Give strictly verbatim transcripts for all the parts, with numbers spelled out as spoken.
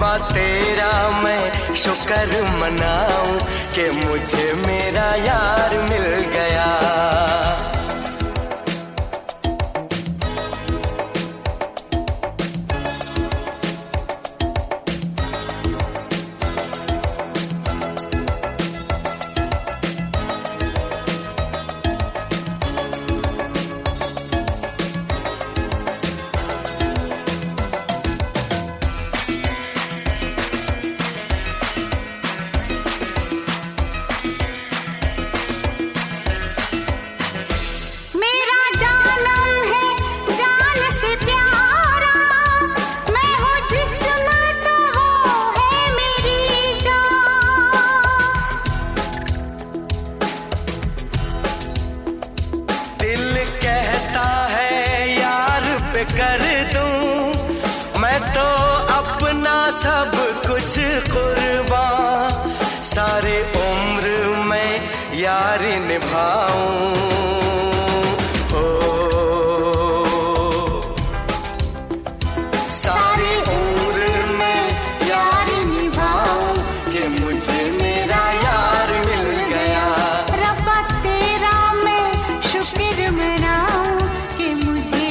रब्बा तेरा मैं शुक्र मनाऊं कि मुझे मेरा यार मिल गया। कर दूं मैं तो अपना सब कुछ कुर्बान, सारे उम्र मैं यारी निभाऊं। ओ, सारी उम्र मैं यारी निभाऊं कि मुझे मेरा यार मिल गया। रब्बा तेरा मैं शुक्र मनाऊं कि मुझे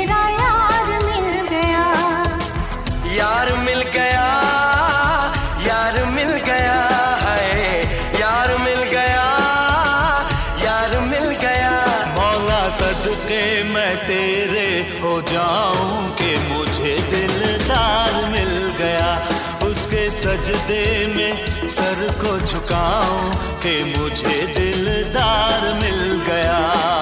यार मिल गया, यार मिल गया है, यार मिल गया, यार मिल गया। मौला सदके मैं तेरे हो जाऊं कि मुझे दिलदार मिल गया। उसके सजदे में सर को झुकाऊं कि मुझे दिलदार मिल गया।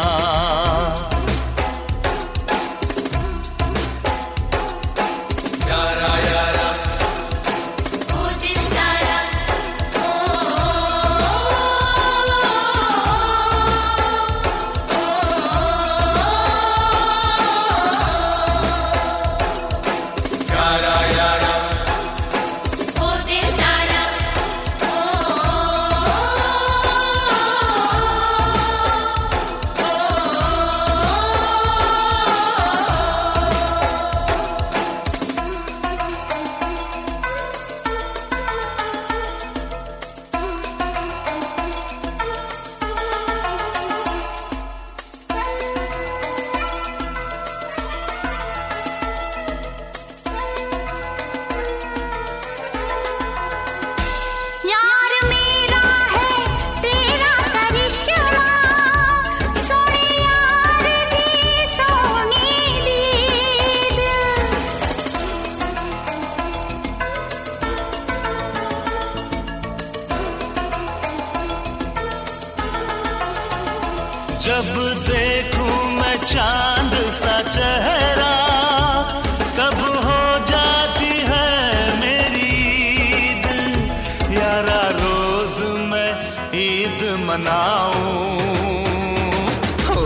जब देखूं मैं चांद सा चेहरा तब हो जाती है मेरी ईद। यारा रोज मैं ईद मनाऊं, हो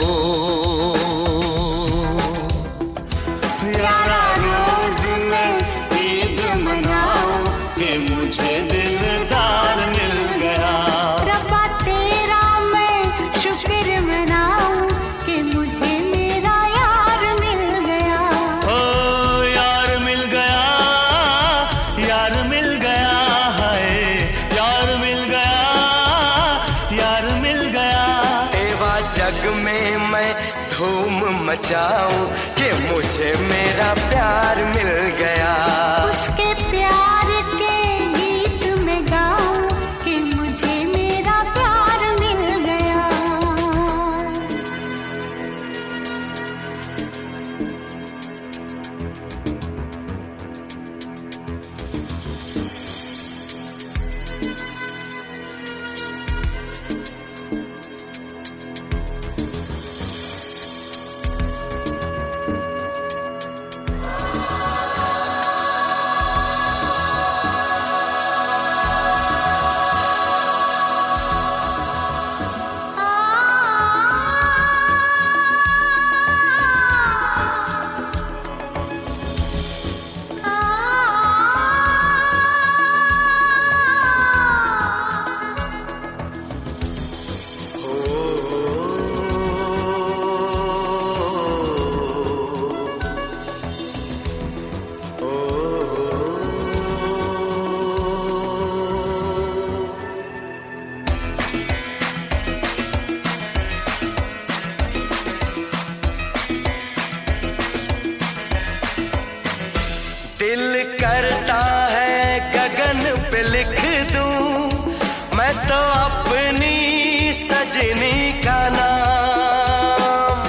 यारा रोज मैं ईद मनाऊं कि मुझे दिलदार मिल गया। रब्बा तेरा मैं शुक्र मनाऊं कि मुझे मेरा यार मिल गया। ओ यार मिल गया, यार मिल गया है, यार मिल गया, यार मिल गया। तेवा जग में मैं धूम मचाऊं कि मुझे मेरा प्यार मिल गया। उसके प्यार के गीत में गाऊं कि मुझे मेरा प्यार मिल गया। नाम।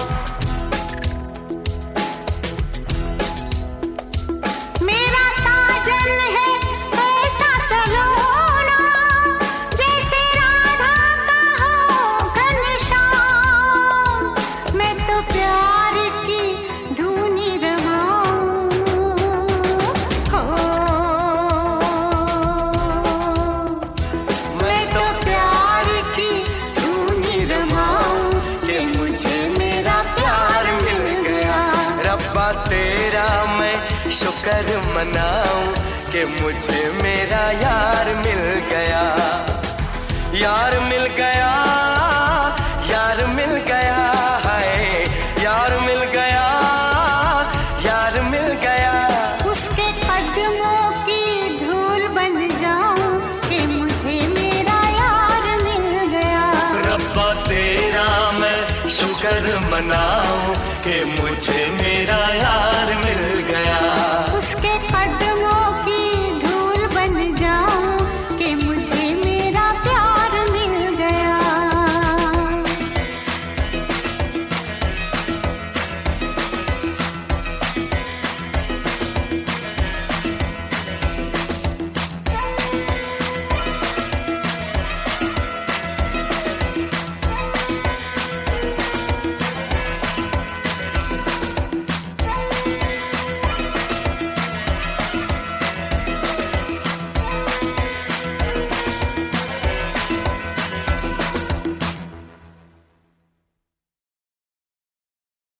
मेरा साजन है ऐसा सलोना, जैसे राधा का हो घनश्याम। मैं तो प्यार की धुनी रमाऊं, हो मैं तो प्यार की धुनी रमाऊं कि मुझे मेरा प्यार मिल गया। रब्बा तेरा मैं शुक्र मनाऊं कि मुझे मेरा यार मिल गया। यार मिल गया, यार मिल गया, है यार मिल गया, यार मिल गया। उसके कदमों की धूल बन जाऊं कि मुझे मेरा यार मिल गया। रब्बा तेरा मैं शुक्र मनाऊं कि मुझे मेरा यार